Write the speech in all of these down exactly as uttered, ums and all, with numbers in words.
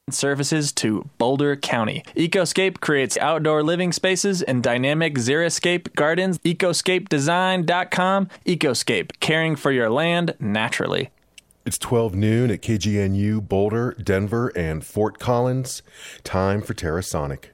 services to Boulder County. Ecoscape creates outdoor living spaces and dynamic xeriscape gardens. ecoscape design dot com. Ecoscape, caring for your land naturally. It's twelve noon at K G N U, Boulder, Denver, and Fort Collins. Time for Terrasonic.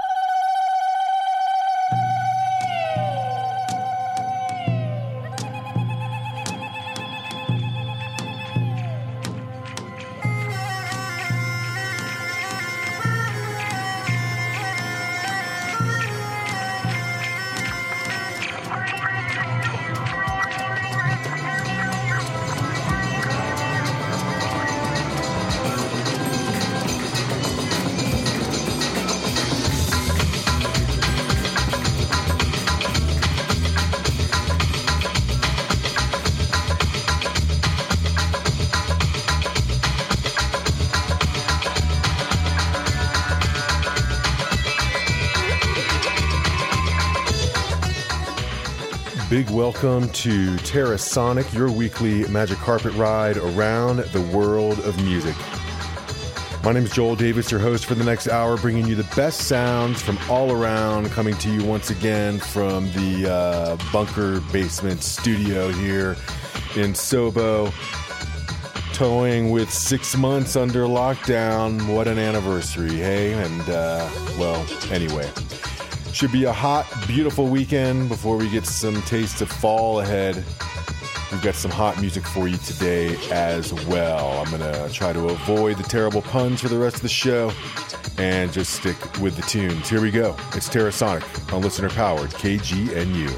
Big welcome to Terrasonic, your weekly magic carpet ride around the world of music. My name is Joel Davis, your host for the next hour, bringing you the best sounds from all around, coming to you once again from the uh, bunker basement studio here in Sobo, towing with six months under lockdown. What an anniversary, hey? And, uh, well, anyway. Should be a hot, beautiful weekend before we get some taste of fall ahead. We've got some hot music for you today as well. I'm going to try to avoid the terrible puns for the rest of the show and just stick with the tunes. Here we go. It's Terrasonic on listener-powered K G N U.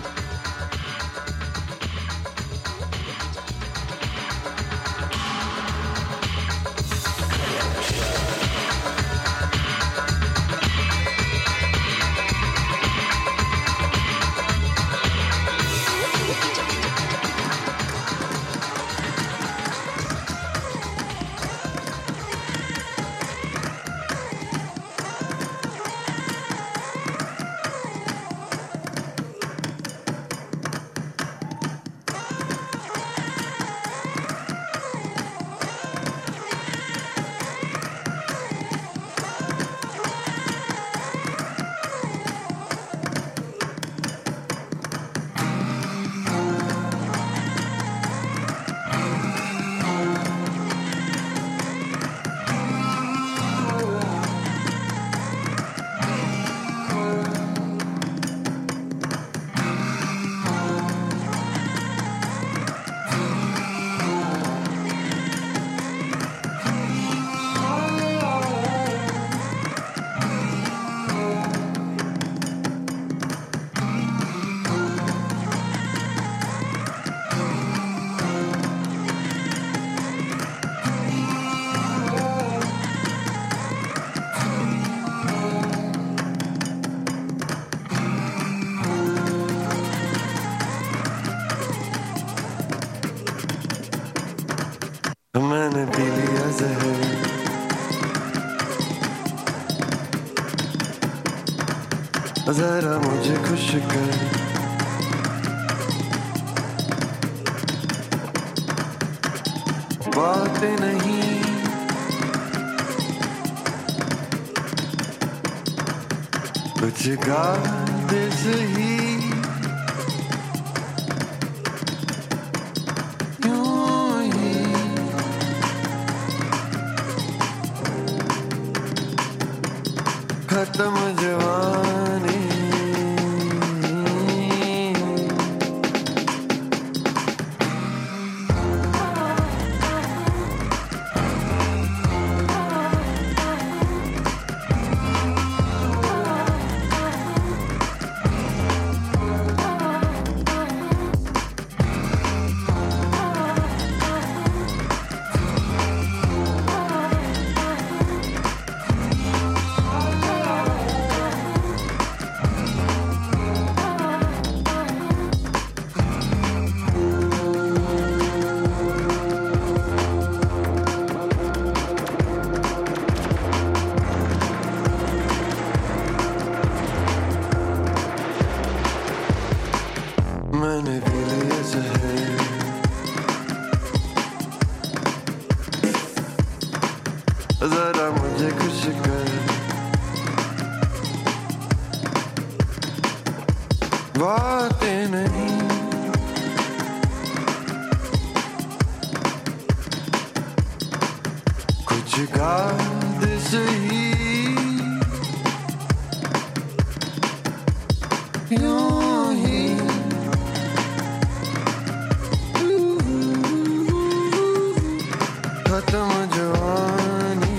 मैंने पी लिया जहर जरा मुझे खुश कर बातें नहीं कुछ गा दे सही खत्म जवानी बातें नहीं कुछ गा दे सही यूं ही खत्म जवानी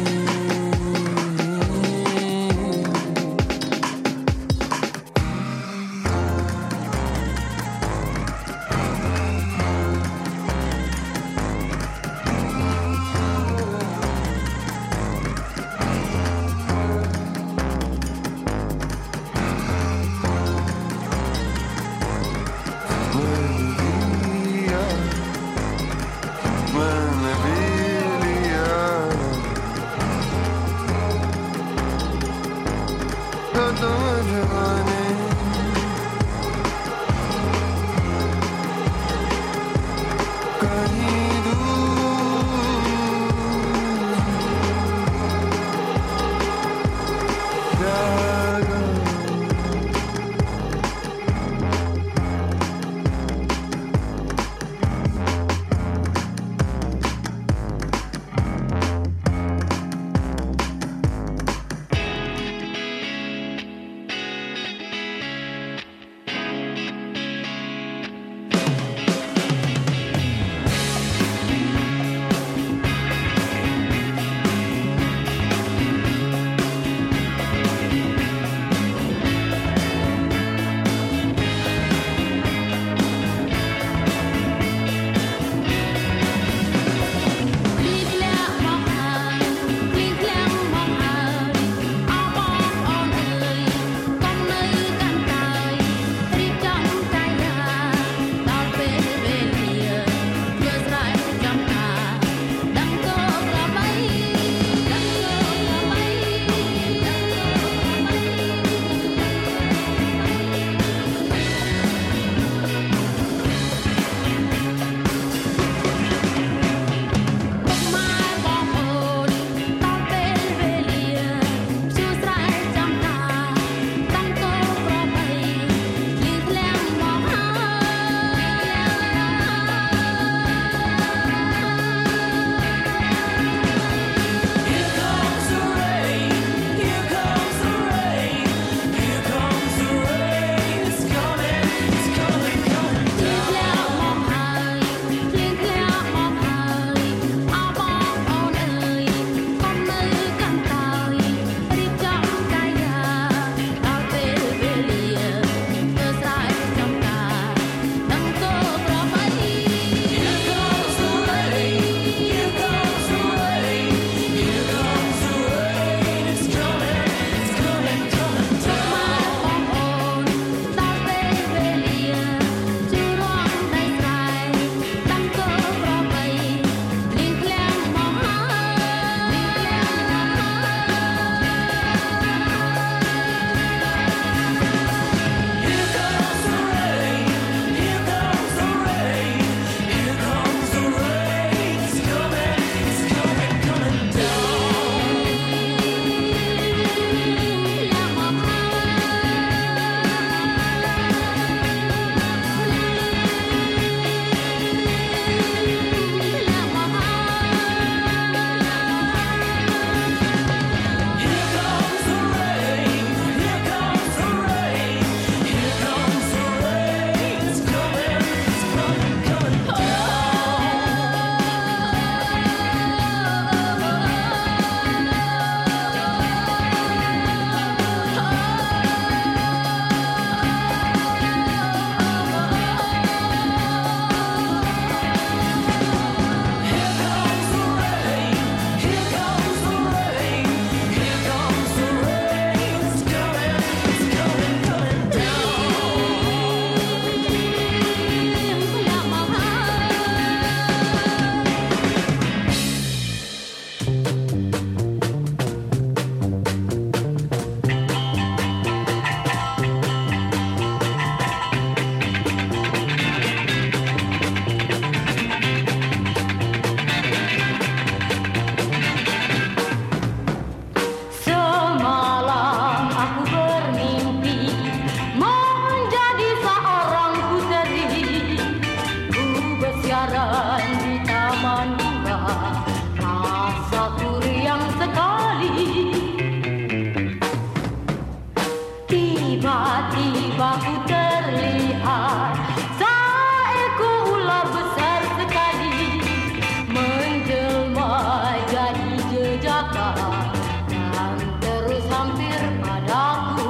bahu terlihat seekor ular besar sekali menjelma jadi jejaka dan terus hampir padaku.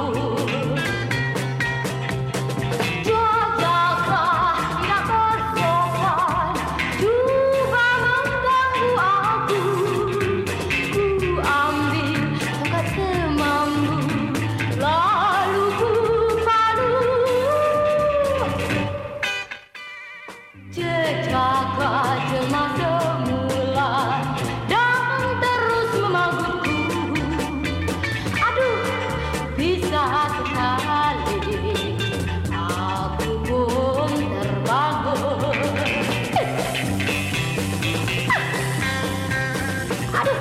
Jejaka tidak bersopan, cuba mengganggu aku. Ku ambil tongkat semampu, lalu ku palu. Jejaka jelma semula dan terus memagutku. Aduh, bisa sekali aku pun terbangun. Aduh.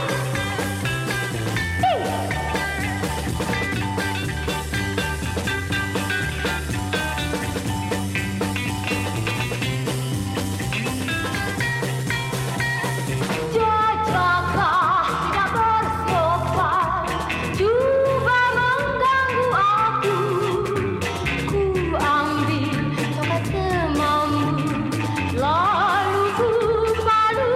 Jejaka tidak bersopan, cuba mengganggu aku. Ku ambil tongkat semampu, lalu ku palu.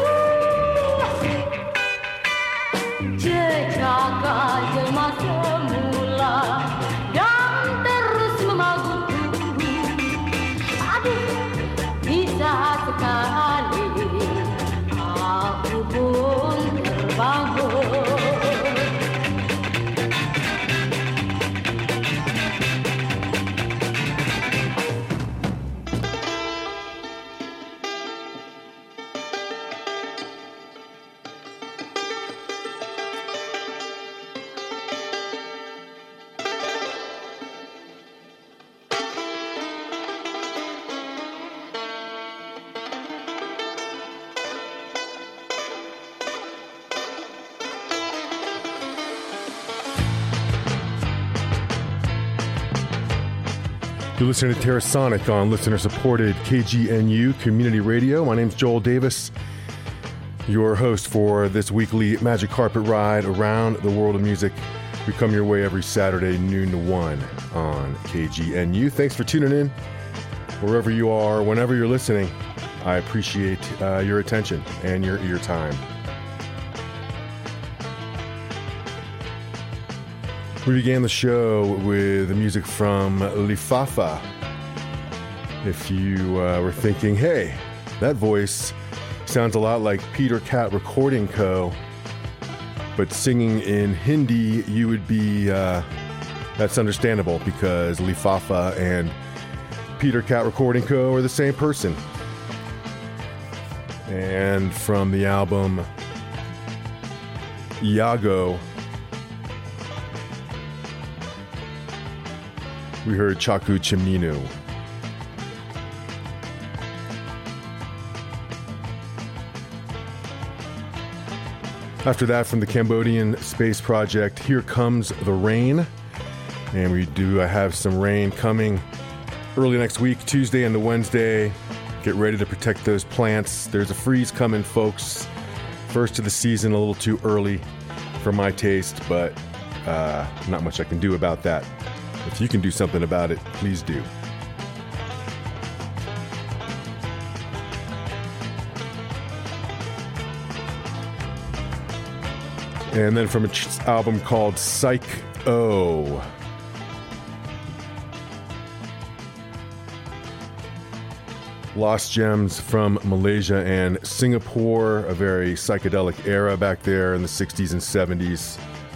Jejaka jelma semula dan terus memagutku. Aduh, bisa sekali aku pun terbangun. You're listening to Terrasonic on listener-supported K G N U Community Radio. My name's Joel Davis, your host for this weekly Magic Carpet Ride around the world of music. We come your way every Saturday, noon to one on K G N U. Thanks for tuning in, wherever you are, whenever you're listening. I appreciate uh, your attention and your ear time. We began the show with the music from Lifafa. If you uh, were thinking, hey, that voice sounds a lot like Peter Cat Recording Co., but singing in Hindi, you would be, uh, that's understandable because Lifafa and Peter Cat Recording Co. are the same person. And from the album Iago, we heard Chaku Chimninu. After that, from the Cambodian Space Project, Here Comes the Rain. And we do have some rain coming early next week, Tuesday and the Wednesday. Get ready to protect those plants. There's a freeze coming, folks. First of the season, a little too early for my taste, but uh, not much I can do about that. If you can do something about it, please do. And then from an ch- album called Psych-O. Lost gems from Malaysia and Singapore, a very psychedelic era back there in the sixties and seventies.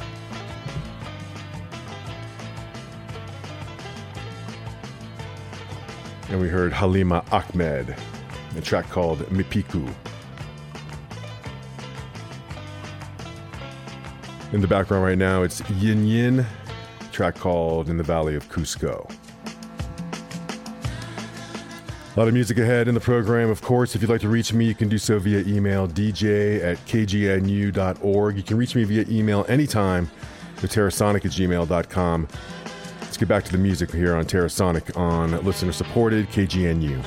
And we heard Halima Ahmed, a track called Mipiku. In the background right now, it's Yin Yin, a track called In the Valley of Cusco. A lot of music ahead in the program, of course. If you'd like to reach me, you can do so via email, d j at k g n u dot org. You can reach me via email anytime at terrasonic at gmail dot com. Let's get back to the music here on Terrasonic on listener-supported K G N U.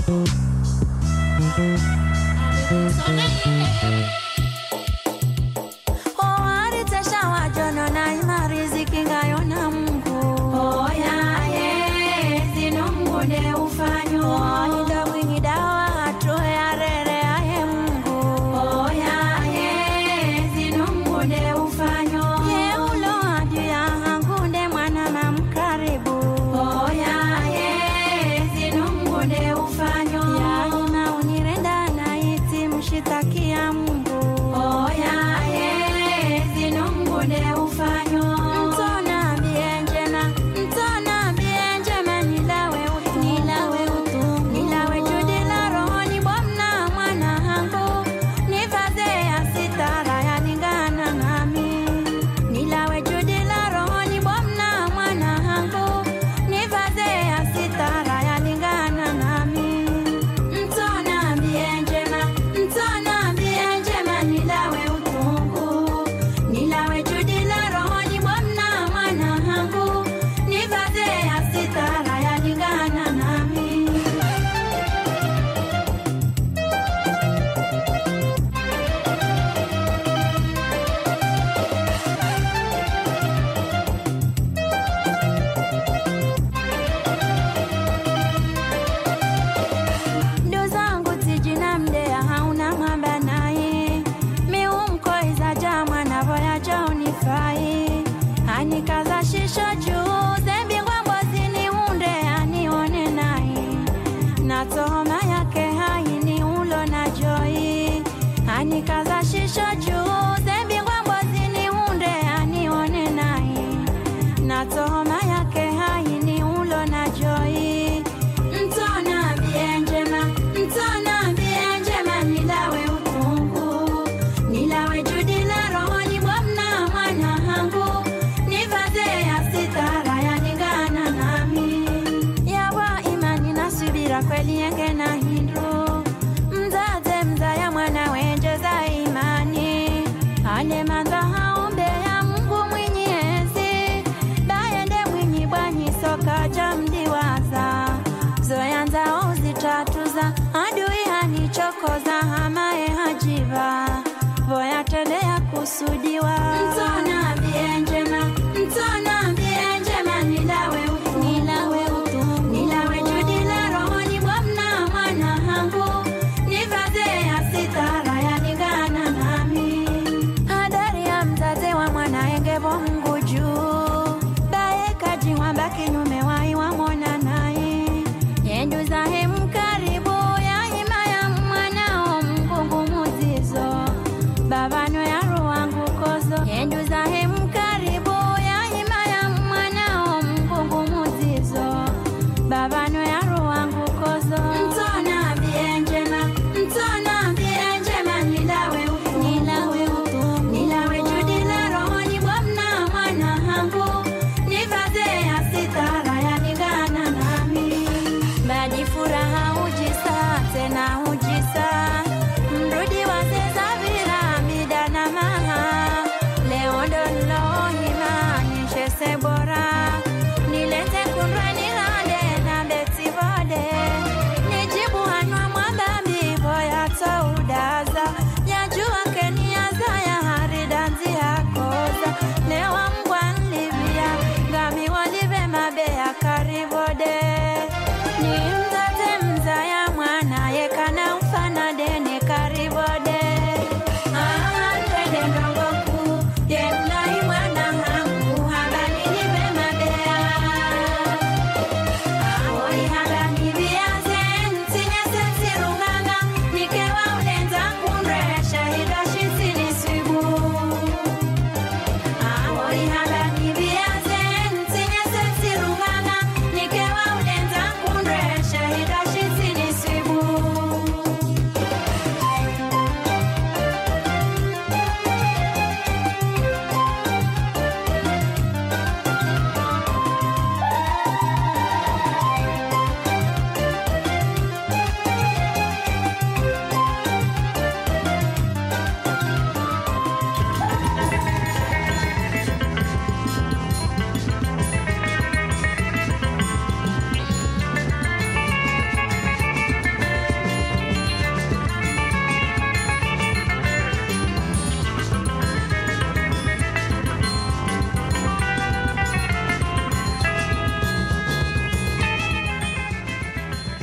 kusudiwa. Mtona bienjema, mtona bienjema, nilawe utu, nilawe utu, nilawe judila rohoni mwamna mwana hangu, nivaze ya sitara ya nigana nami. Hadari ya mzaze wa mwana engebo Mungu juu, bae kaji wambaki nume wai wa mwana nae, yendu zahe mkaribu ya hima ya mwana o mkungu muzizo, babano ya ruwangu kozo, yendu zahe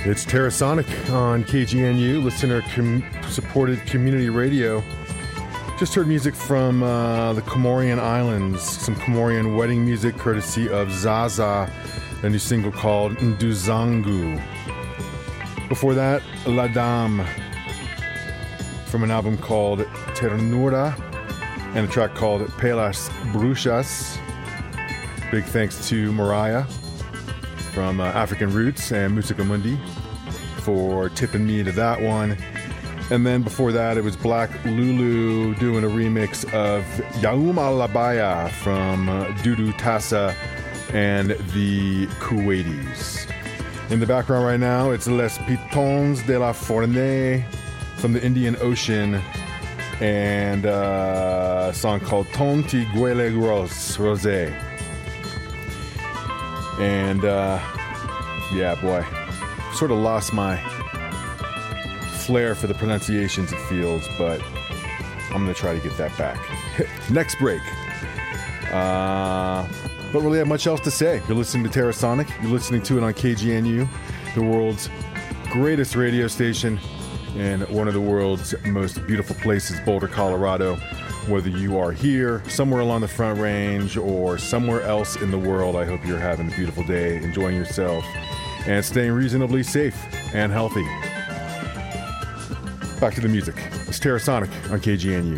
It's Terrasonic on K G N U, listener-supported community radio. Just heard music from uh, the Comorian Islands, some Comorian wedding music courtesy of Zaza, a new single called Nduzangu. Before that, La Dame from an album called Ternura and a track called Pelas Bruxas. Big thanks to Mariah from uh, African Roots and Musica Mundi for tipping me to that one. And then before that, it was Black Lulu doing a remix of Yaoum Alabaya from uh, Dudu Tassa and the Kuwaitis. In the background right now, it's Les Pitons de la Fournaise from the Indian Ocean and uh, a song called Ton Tiguele Rose, Rosé. And uh, yeah, boy, sort of lost my flair for the pronunciations, it feels, but I'm going to try to get that back. Next break. Uh, don't really have much else to say. You're listening to Terrasonic. You're listening to it on K G N U, the world's greatest radio station and one of the world's most beautiful places, Boulder, Colorado. Whether you are here, somewhere along the Front Range, or somewhere else in the world, I hope you're having a beautiful day, enjoying yourself, and staying reasonably safe and healthy. Back to the music. It's Terrasonic on K G N U.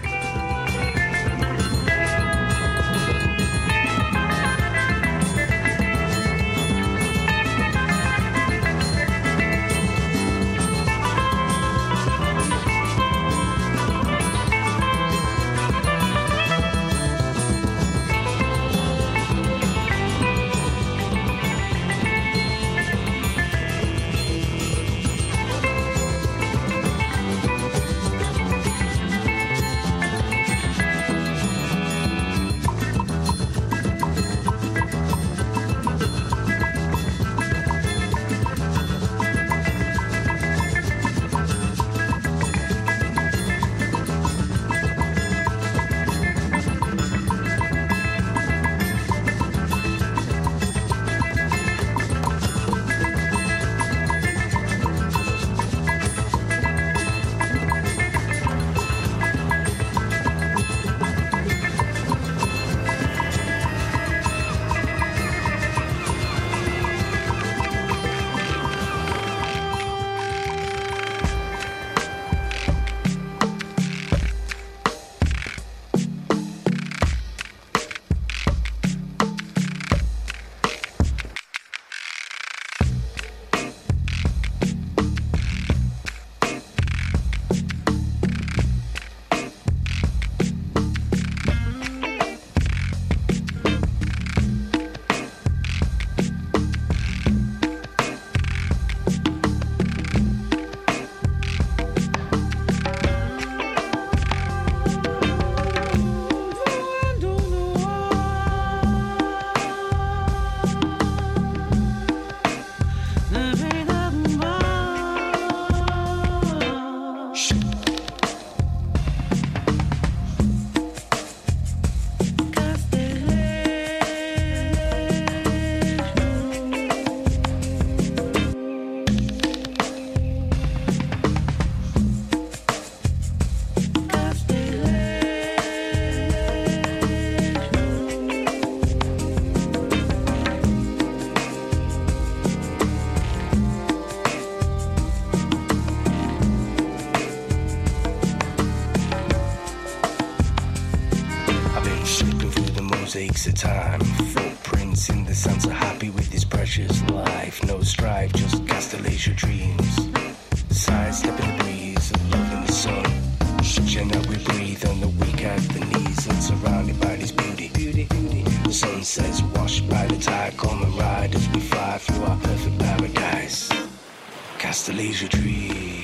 Takes a time, footprints in the sun, so happy with this precious life. No strife, just constellation dreams. Sidestep in the breeze, of love in the sun. And that we breathe on the weak at the knees, and surrounded by this beauty, beauty, beauty. The sunsets washed by the tide, come and ride as we fly through our perfect paradise. Constellation dreams.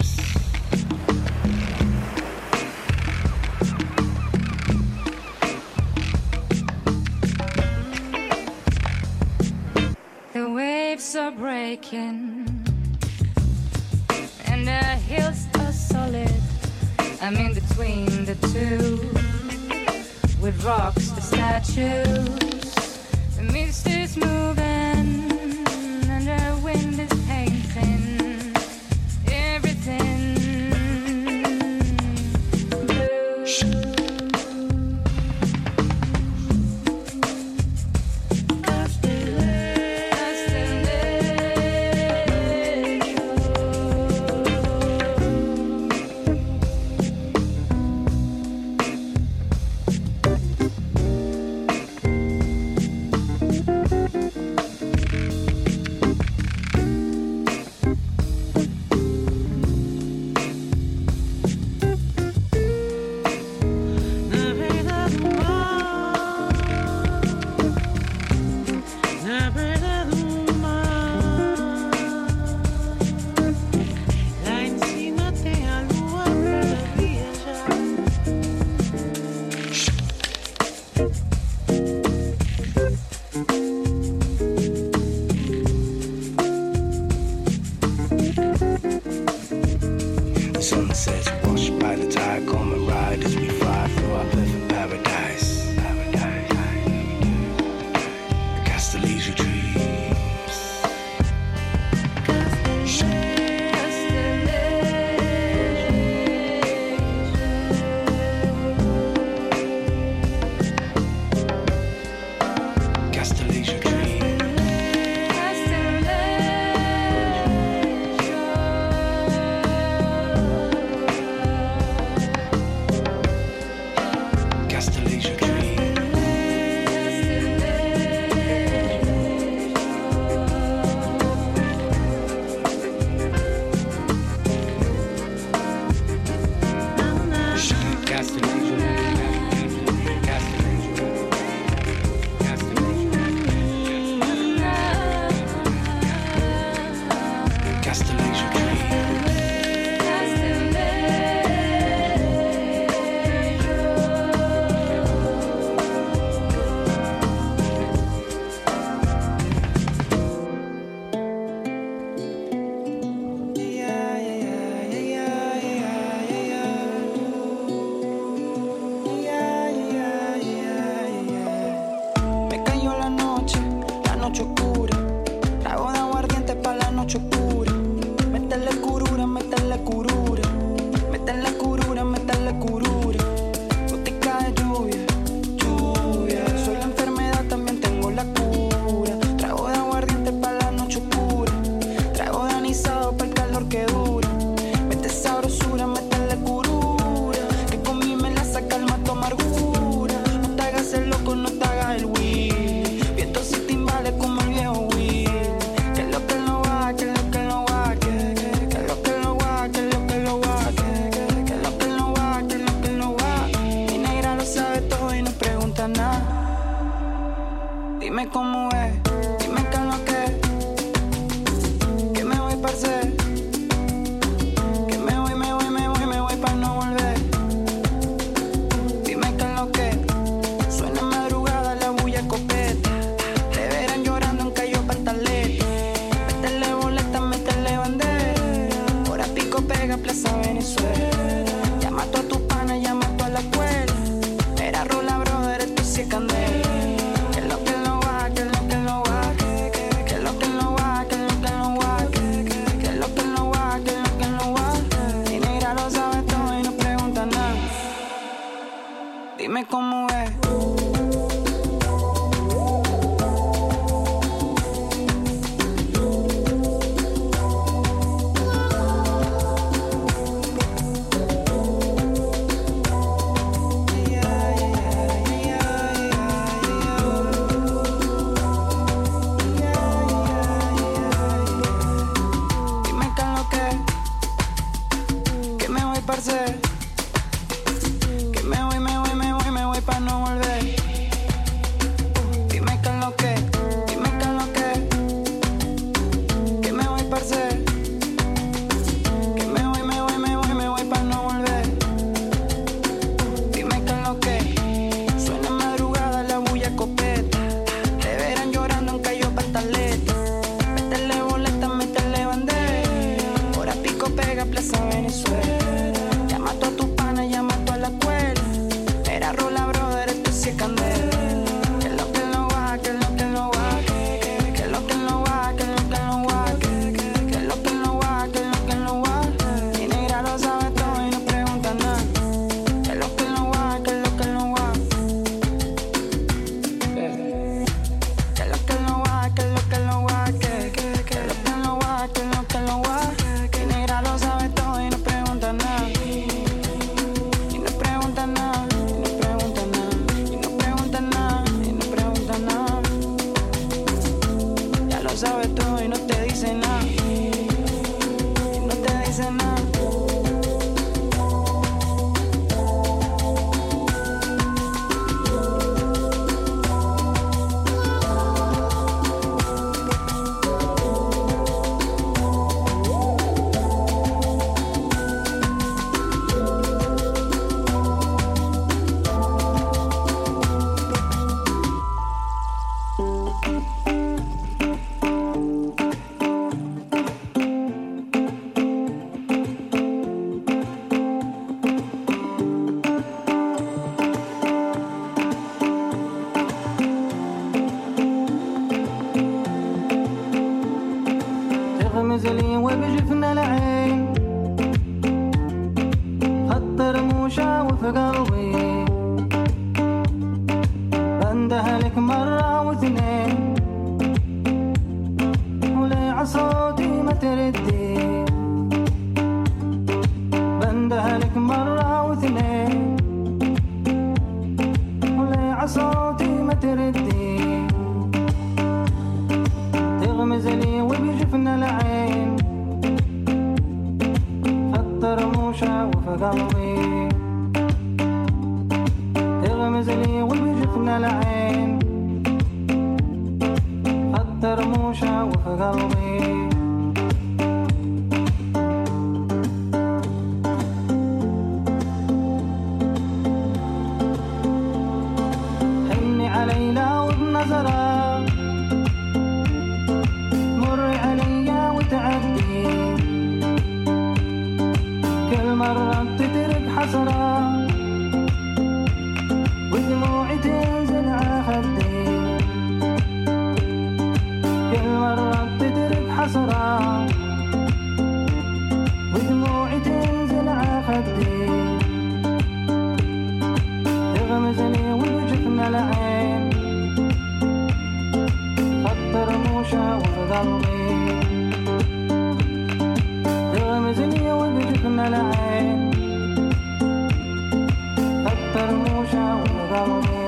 Are breaking and the hills are solid. I'm in between the two, with rocks, the statues. The mist is moving and the wind is painting. Dime cómo es, dime qué es lo que es. Que me voy para hacer. Que me voy, me voy, me voy, me voy para no volver. Dime qué es lo que es. Suena en madrugada la bulla escopeta. Te verán llorando en Cayo Pantaleta. Métele boleta, métele bandera. Hora pico pega, Plaza Venezuela. Llama a toda tu pana, llama a toda la escuela. Era rola, brother, esto sí es candela. Que es lo que lo va, que es lo que lo va. Que es lo que lo va, que es lo que lo va. Que es lo que lo va, que es lo que lo va. Y negra lo sabe todo y no pregunta nada. Dime cómo es. Que me voy, me voy, me voy, me voy para no volver. Dime qué es lo que, dime qué es lo que. Que me voy, parce. Que me voy, me voy, me voy, me voy para no volver. Dime qué es lo que. Suena en madrugada la bulla escopeta. Te verán llorando en Cayo Pantaleta. Métele boleta, métele bandera. Hora pico pega, Plaza Venezuela. Llama a toda tu pana, llama a toda la escuela. Era rola, brother, esto sí es candela. Que es lo que lo va, que es lo que lo va. Que es lo que lo va, que es lo que lo va. Que es lo que lo va, que es lo que lo va. Y negra lo sabe todo y no pregunta nada. Que es lo que lo va, que es lo que lo va. Que es lo que lo va, que es lo que lo va. Que que es lo que lo va, que es lo que lo va. Y negra lo sabe todo y no pregunta nada. Y no pregunta nada, y no pregunta nada, y no pregunta nada, y no pregunta nada. Ya lo sabe todo y no te dice nada. Y no te dice nada. تغمز لي وبجفن العين. خط رموشة وفي قلبي. بندهلك مرة واثنين. ولي عصوتي ما تردي. بندهلك مرة واثنين. ولي عصوتي ما تردي. تغمز لي وبجفن العين. خط رموشة وفي قلبي. تغمز لي وبجفن العين. خط رموشة وفي قلبي. حني علي لو بنظرك. مري عليا وتعدي. كل مرة بتترك حسرة. ودموعي تنزل على خدي. كل مرة بتترك حسرة. ودموعي تنزل على خدي. تغمزني وبجفن العين. خط رموشة وفي قلبي. تغمزني وبجفن العين. خط رموشة وفي قلبي.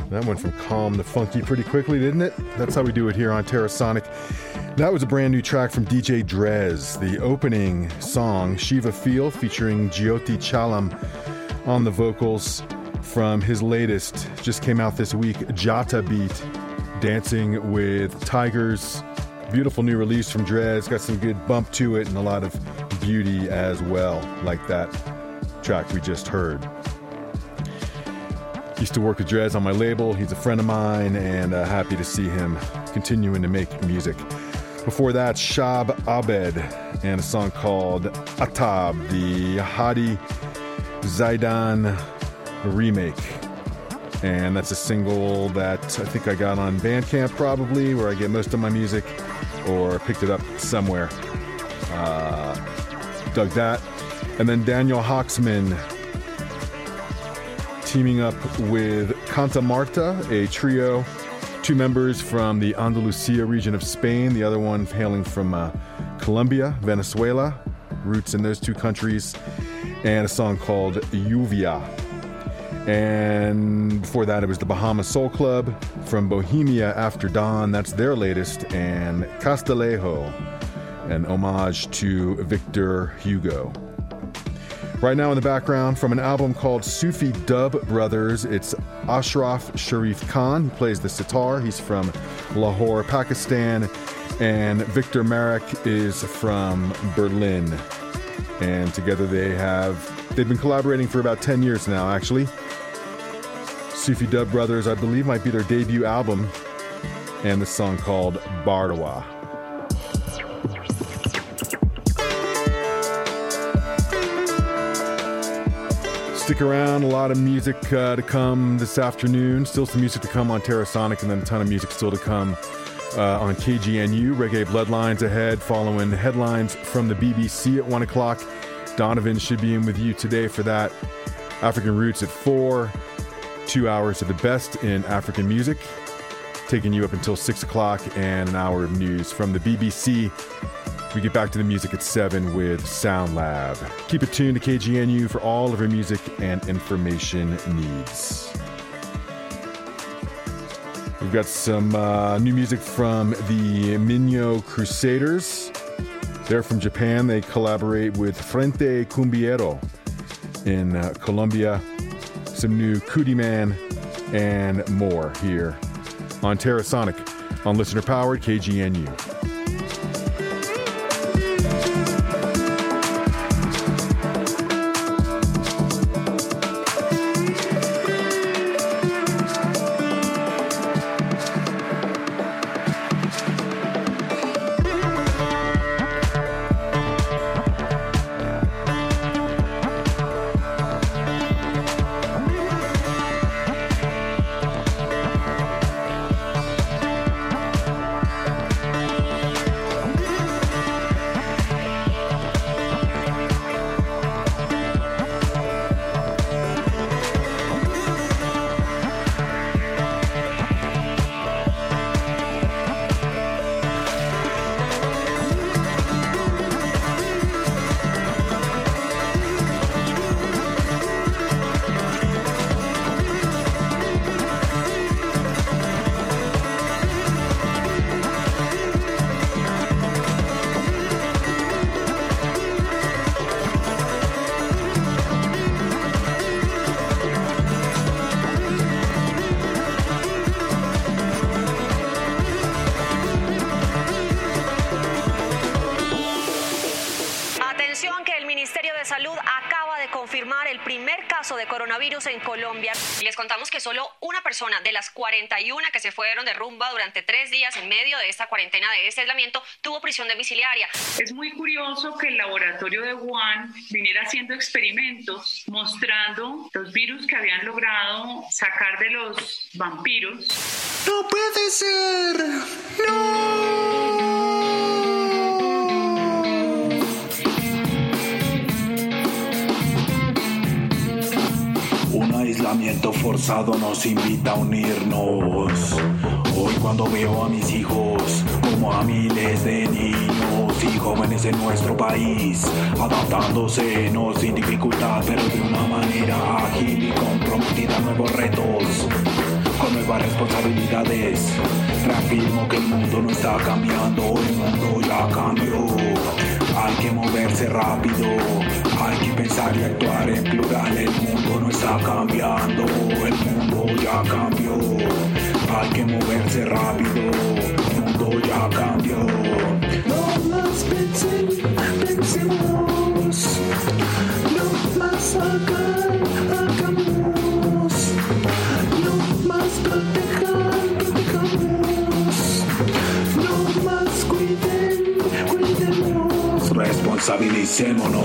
That went from calm to funky pretty quickly, didn't it? That's how we do it here on Terrasonic. That was a brand new track from D J Drez. The opening song, Shiva Feel, featuring Jyoti Chalam on the vocals from his latest, just came out this week, Jata Beat, Dancing with Tigers. Beautiful new release from Drez. Got some good bump to it and a lot of beauty as well, like that track we just heard. Used to work with Drez on my label. He's a friend of mine, and uh, happy to see him continuing to make music. Before that, Shab Abed and a song called Atab, the Hadi Zaidan remake. And that's a single that I think I got on Bandcamp probably, where I get most of my music, or picked it up somewhere. Uh, dug that. And then Daniel Hawksman teaming up with Canta Marta, a trio, two members from the Andalusia region of Spain, the other one hailing from uh, Colombia, Venezuela, roots in those two countries, and a song called Lluvia. And before that, it was the Bahama Soul Club from Bohemia After Dawn. That's their latest, and Castillejo, an homage to Victor Hugo. Right now in the background, from an album called Sufi Dub Brothers, it's Ashraf Sharif Khan, who plays the sitar. He's from Lahore, Pakistan, and Victor Marek is from Berlin. And together they have, they've been collaborating for about ten years now, actually. Sufi Dub Brothers, I believe, might be their debut album, and the song called Bardawa. Stick around, a lot of music uh, to come this afternoon. Still some music to come on Terrasonic, and then a ton of music still to come uh, on K G N U. Reggae Bloodlines ahead, following headlines from the B B C at one o'clock. Donovan should be in with you today for that. African Roots at four. Two hours of the best in African music, taking you up until six o'clock, and an hour of news from the B B C. We get back to the music at seven with Sound Lab. Keep it tuned to K G N U for all of your music and information needs. We've got some uh, new music from the Minyo Crusaders. They're from Japan. They collaborate with Frente Cumbiero in uh, Colombia. Some new Cootie Man and more here on Terrasonic on listener-powered K G N U. De coronavirus en Colombia. Les contamos que solo una persona de las cuarenta y una que se fueron de rumba durante tres días en medio de esta cuarentena de aislamiento tuvo prisión domiciliaria. Es muy curioso que el laboratorio de Wuhan viniera haciendo experimentos mostrando los virus que habían logrado sacar de los vampiros. ¡No puede ser! ¡No! Un aislamiento forzado nos invita a unirnos. Hoy cuando veo a mis hijos, como a miles de niños y jóvenes en nuestro país, adaptándose, no sin dificultad, pero de una manera ágil y comprometida a nuevos retos. con nuevas responsabilidades. Reafirmo que el mundo no está cambiando, el mundo ya cambió. Hay que moverse rápido, hay que pensar y actuar en plural. El mundo no está cambiando, el mundo ya cambió. Hay que moverse rápido, el mundo ya cambió. No más pensen, pensemos. No más hagan, hagamos. No más protejan, protejamos. No más cuiden, cuidemos. Responsabilicémonos.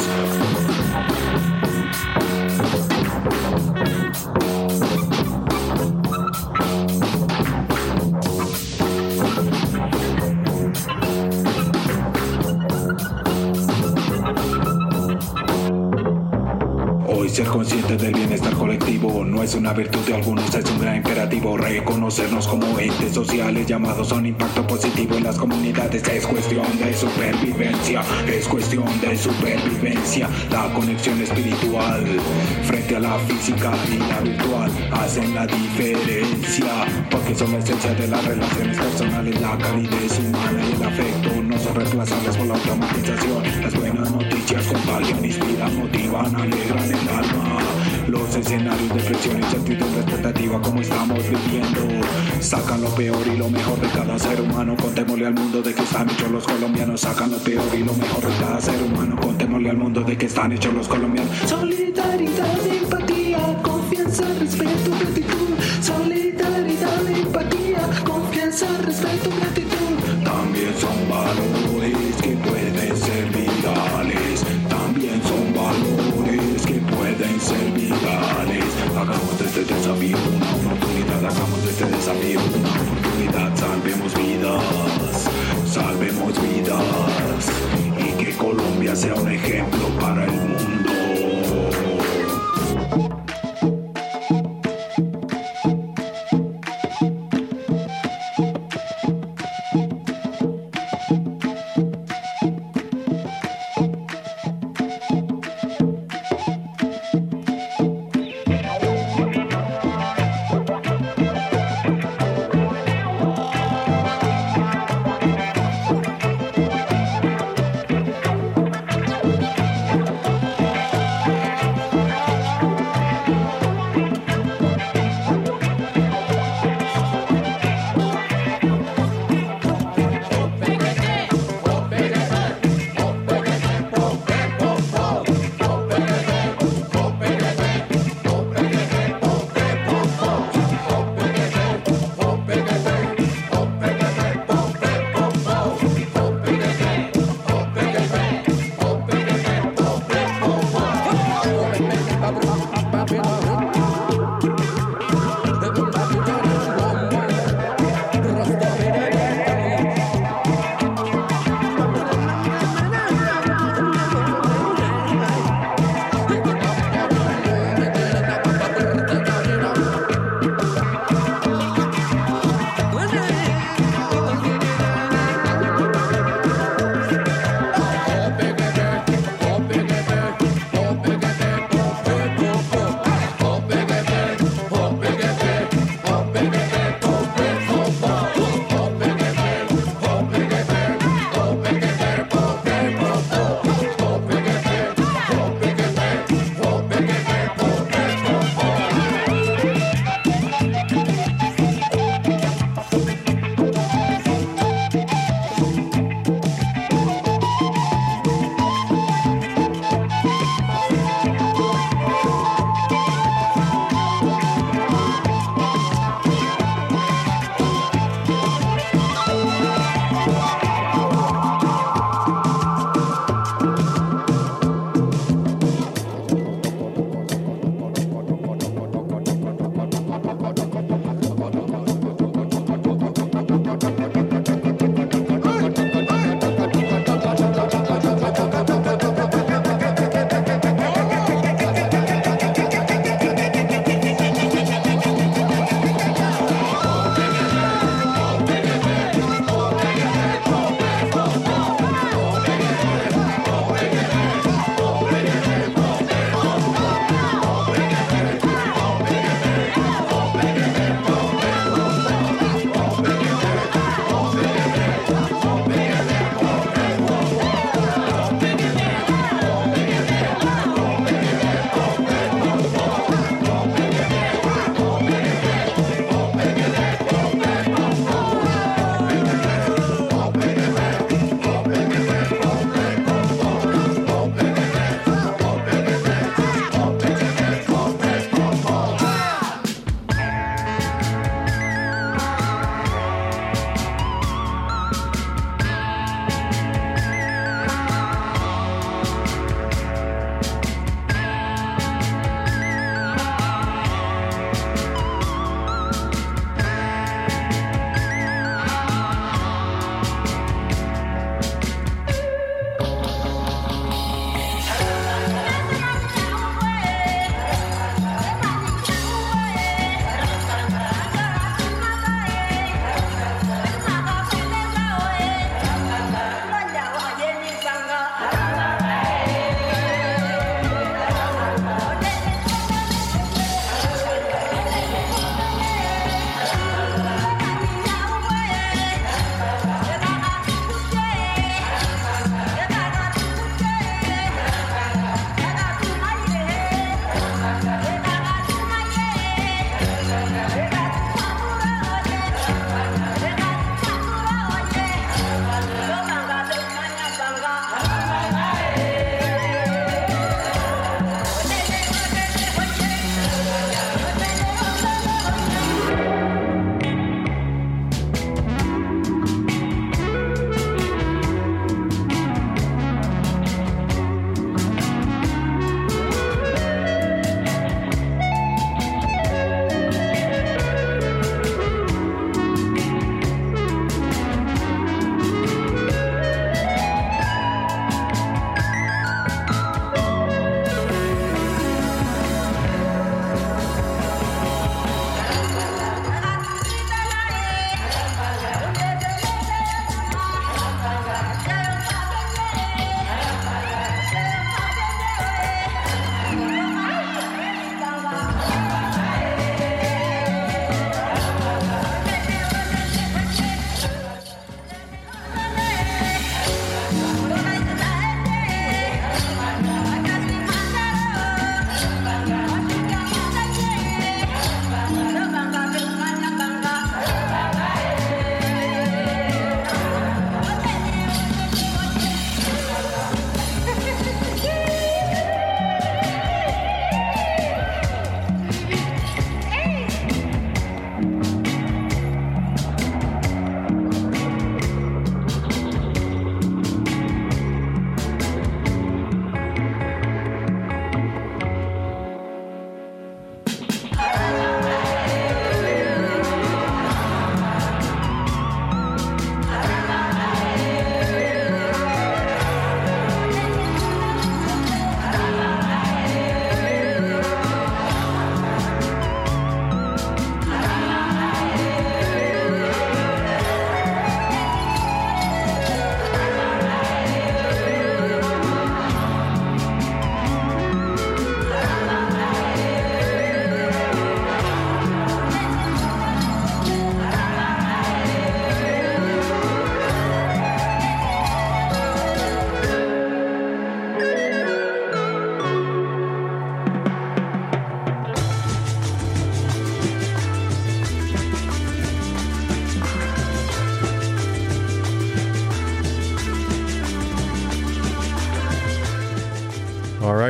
Ser consciente del bienestar colectivo no es una virtud de algunos, es un gran imperativo. Reconocernos como entes sociales llamados a un impacto positivo en las comunidades es cuestión de supervivencia, es cuestión de supervivencia. La conexión espiritual frente a la física y la virtual hacen la diferencia, porque son la esencia de las relaciones personales. La calidez humana y el afecto no son reemplazables por la automatización. Las buenas noticias contagian, inspiran, motivan, alegran el alma. Los escenarios de presión y incertidumbre expectativa como estamos viviendo sacan lo peor y lo mejor de cada ser humano. Contémosle al mundo de que están hechos los colombianos. Sacan lo peor y lo mejor de cada ser humano. Contémosle al mundo de que están hechos los colombianos. Solidaridad, empatía, confianza, respeto, gratitud. Solidaridad, empatía, confianza, respeto, gratitud. También son valores que pueden ser virales. También son valores que pueden ser virales. Hagamos de este desafío una oportunidad. Hagamos de este desafío una oportunidad. Salvemos vidas, salvemos vidas. Y que Colombia sea un ejemplo para el mundo.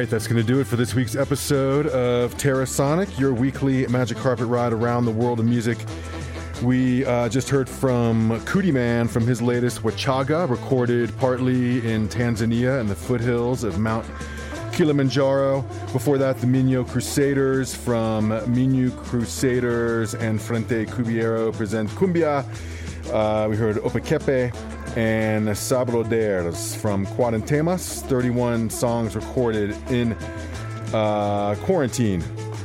right, that's going to do it for this week's episode of Terrasonic, your weekly magic carpet ride around the world of music. We uh, just heard from Kuti Man from his latest Wachaga, recorded partly in Tanzania in the foothills of Mount Kilimanjaro. Before that, the Minho Crusaders from Minho Crusaders and Frente Cubiero present Cumbia. Uh, we heard Opakepe and Sabroderes from Cuarentemas, thirty-one songs recorded in uh, quarantine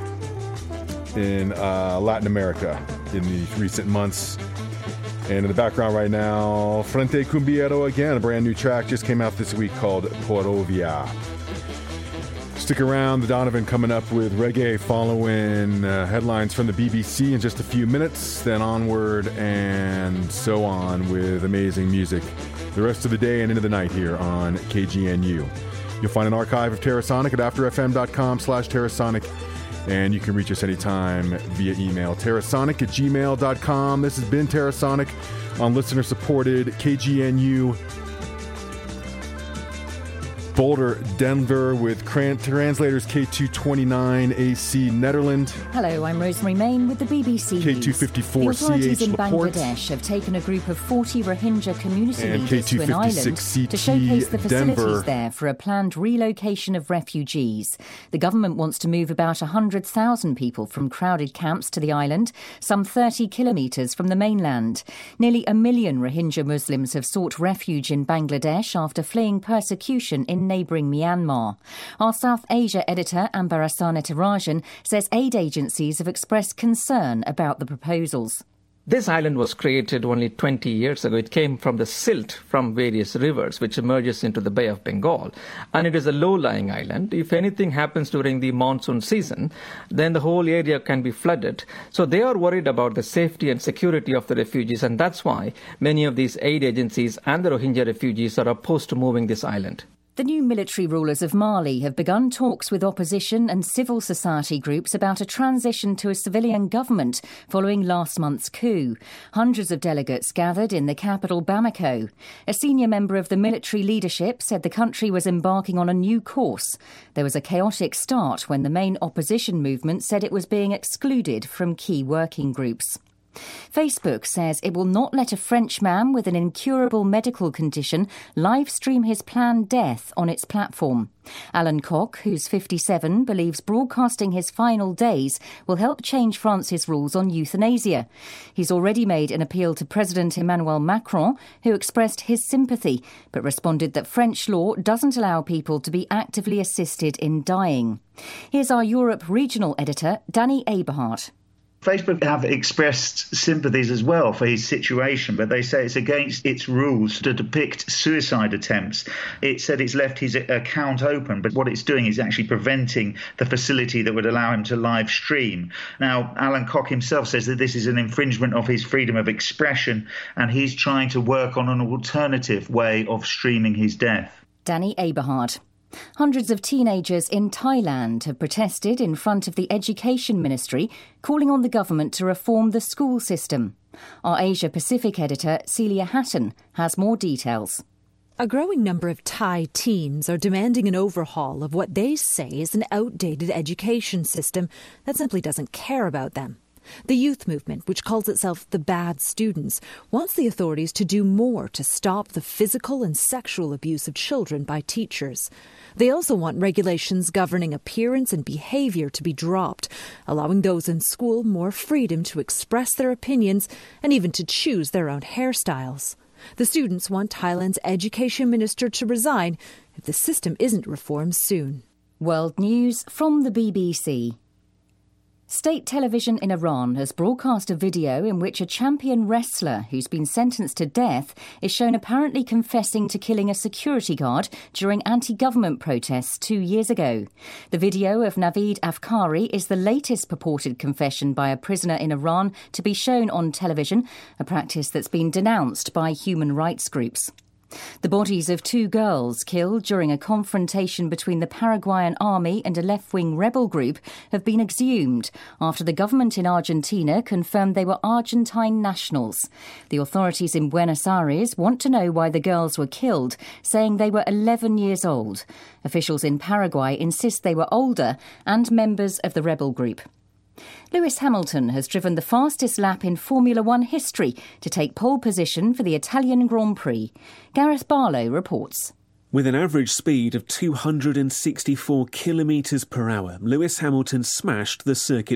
in uh, Latin America in the recent months. And in the background right now, Frente Cumbiero again, a brand new track just came out this week called Porovia. Stick around, the Donovan coming up with reggae following uh, headlines from the B B C in just a few minutes, then onward and so on with amazing music the rest of the day and into the night here on K G N U. You'll find an archive of Terrasonic at afterfm.com slash Terrasonic, and you can reach us anytime via email, terrasonic at gmail dot com. This has been Terrasonic on listener-supported K G N U Boulder, Denver, with translators K two twenty-nine A C Netherland. Hello, I'm Rosemary Main with the B B C K two fifty-four C H The authorities in Laporte. Bangladesh have taken a group of forty Rohingya community And leaders to an island C T to showcase the facilities Denver. there for a planned relocation of refugees. The government wants to move about one hundred thousand people from crowded camps to the island, some thirty kilometres from the mainland. Nearly a million Rohingya Muslims have sought refuge in Bangladesh after fleeing persecution in neighbouring Myanmar. Our South Asia editor, Ambarasana Tarajan, says aid agencies have expressed concern about the proposals. This island was created only twenty years ago. It came from the silt from various rivers, which emerges into the Bay of Bengal. And it is a low-lying island. If anything happens during the monsoon season, then the whole area can be flooded. So they are worried about the safety and security of the refugees. And that's why many of these aid agencies and the Rohingya refugees are opposed to moving this island. The new military rulers of Mali have begun talks with opposition and civil society groups about a transition to a civilian government following last month's coup. Hundreds of delegates gathered in the capital Bamako. A senior member of the military leadership said the country was embarking on a new course. There was a chaotic start when the main opposition movement said it was being excluded from key working groups. Facebook says it will not let a French man with an incurable medical condition live stream his planned death on its platform. Alan Koch, who's fifty-seven, believes broadcasting his final days will help change France's rules on euthanasia. He's already made an appeal to President Emmanuel Macron, who expressed his sympathy, but responded that French law doesn't allow people to be actively assisted in dying. Here's our Europe regional editor, Danny Aberhart. Facebook have expressed sympathies as well for his situation, but they say it's against its rules to depict suicide attempts. It said it's left his account open, but what it's doing is actually preventing the facility that would allow him to live stream. Now, Alan Koch himself says that this is an infringement of his freedom of expression, and he's trying to work on an alternative way of streaming his death. Danny Aberhart. Hundreds of teenagers in Thailand have protested in front of the Education Ministry, calling on the government to reform the school system. Our Asia-Pacific editor, Celia Hatton, has more details. A growing number of Thai teens are demanding an overhaul of what they say is an outdated education system that simply doesn't care about them. The youth movement, which calls itself the Bad Students, wants the authorities to do more to stop the physical and sexual abuse of children by teachers. They also want regulations governing appearance and behaviour to be dropped, allowing those in school more freedom to express their opinions and even to choose their own hairstyles. The students want Thailand's education minister to resign if the system isn't reformed soon. World News from the B B C. State television in Iran has broadcast a video in which a champion wrestler who's been sentenced to death is shown apparently confessing to killing a security guard during anti-government protests two years ago. The video of Naveed Afkari is the latest purported confession by a prisoner in Iran to be shown on television, a practice that's been denounced by human rights groups. The bodies of two girls killed during a confrontation between the Paraguayan army and a left-wing rebel group have been exhumed after the government in Argentina confirmed they were Argentine nationals. The authorities in Buenos Aires want to know why the girls were killed, saying they were eleven years old. Officials in Paraguay insist they were older and members of the rebel group. Lewis Hamilton has driven the fastest lap in Formula One history to take pole position for the Italian Grand Prix. Gareth Barlow reports. With an average speed of two hundred sixty-four kilometres per hour, Lewis Hamilton smashed the circuit